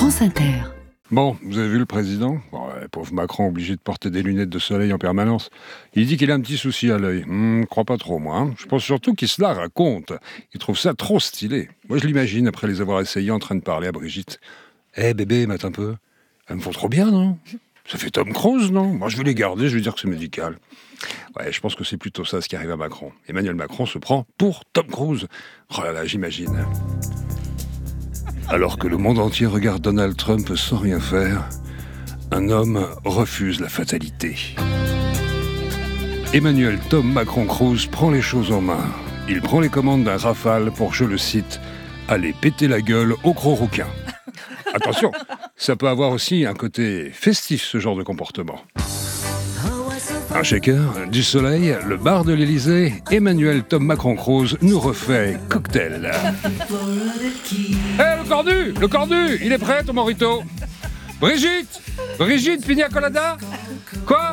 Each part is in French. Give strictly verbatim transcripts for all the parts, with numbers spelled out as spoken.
France Inter. Bon, vous avez vu le président ? Bon, ouais, pauvre Macron, obligé de porter des lunettes de soleil en permanence. Il dit qu'il a un petit souci à l'œil. Hmm, crois pas trop, moi. Hein. Je pense surtout qu'il se la raconte. Il trouve ça trop stylé. Moi, je l'imagine, après les avoir essayés, en train de parler à Brigitte. « Eh, hey, bébé, mate un peu. Elles me font trop bien, non ? Ça fait Tom Cruise, non ? Moi, je vais les garder, je vais dire que c'est médical. » Ouais, je pense que c'est plutôt ça ce qui arrive à Macron. Emmanuel Macron se prend pour Tom Cruise. Oh là là, j'imagine. Alors que le monde entier regarde Donald Trump sans rien faire, un homme refuse la fatalité. Emmanuel Tom Macron Cruise prend les choses en main. Il prend les commandes d'un Rafale pour, je le cite, aller péter la gueule au gros rouquin. Attention, ça peut avoir aussi un côté festif, ce genre de comportement. Un shaker, du soleil, le bar de l'Élysée, Emmanuel Tom Macron Cruise nous refait cocktail. Hé, hey, le cornu, le cornu, il est prêt ton morito ? Brigitte, Brigitte, pina colada ? Quoi ?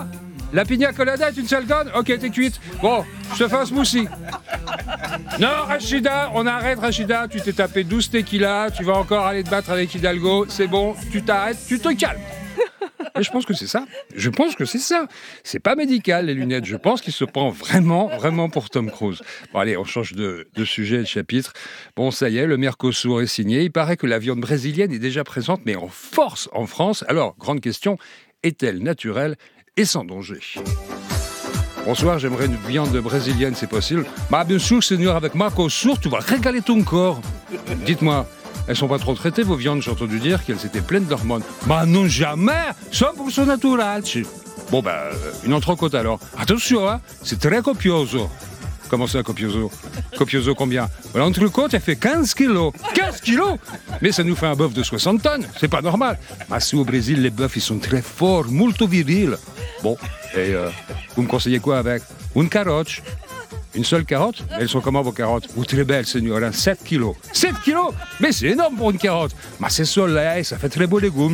La pina colada est une seule conne ? Ok, t'es cuite. Bon, je te fais un smoothie. Non, Rachida, on arrête Rachida, tu t'es tapé douze tequilas, tu vas encore aller te battre avec Hidalgo, c'est bon, tu t'arrêtes, tu te calmes. Et je pense que c'est ça. Je pense que c'est ça. C'est pas médical, les lunettes. Je pense qu'il se prend vraiment, vraiment pour Tom Cruise. Bon, allez, on change de, de sujet et de chapitre. Bon, ça y est, le Mercosur est signé. Il paraît que la viande brésilienne est déjà présente, mais en force en France. Alors, grande question, est-elle naturelle et sans danger ? Bonsoir, j'aimerais une viande brésilienne, c'est possible ? Bah, bien sûr, seigneur, avec Mercosur, tu vas régaler ton corps. Dites-moi, elles sont pas trop traitées, vos viandes, j'ai entendu dire qu'elles étaient pleines d'hormones. Bah non, jamais, cent pour cent naturel. Bon, bah, une entrecôte alors. Attention, hein, c'est très copioso. Comment ça, copioso ? Copioso combien ? L'entrecôte, elle fait quinze kilos. quinze kilos ? Mais ça nous fait un bœuf de soixante tonnes, c'est pas normal. Ah, si au Brésil, les bœufs, ils sont très forts, molto virils. Bon, et euh, vous me conseillez quoi avec ? Une carotte. Une seule carotte ? Elles sont comment vos carottes ? Ou très belles, seigneur, hein, sept kilos. sept kilos ? Mais c'est énorme pour une carotte. Mais c'est soleil, ça fait très beau légumes.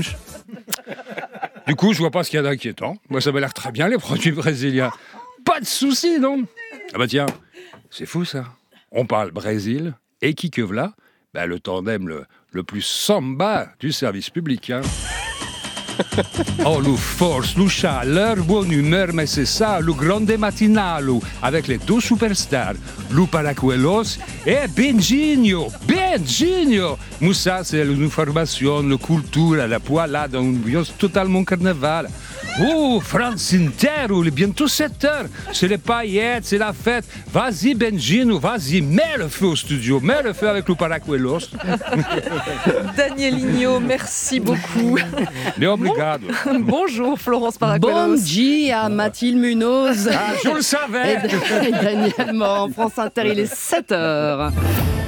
Du coup, je vois pas ce qu'il y a d'inquiétant. Moi, ça m'a l'air très bien, les produits brésiliens. Pas de soucis, non ? Ah bah tiens, c'est fou ça. On parle Brésil, et qui que v'là ? Bah, le tandem le, le plus samba du service public, hein. Oh, le force, le chaleur, bonne humeur, mais c'est ça, le grande matinale, avec les deux superstars, le Paracuelos et Benigno, Benigno. Moussa, c'est une formation, la culture, la poêlade, dans une ambiance totalement carnaval. Oh, France Inter, il est bientôt sept heures, c'est les paillettes, c'est la fête. Vas-y, Benigno, vas-y, mets le feu au studio, mets le feu avec le Paracuelos. Daniel Igno, merci beaucoup. Mais obrigado. Bon, bonjour Florence Paracuelos. Bon dia, Mathilde Munoz. Ah, je le savais. Et Daniel Morin, France Inter, il est sept heures.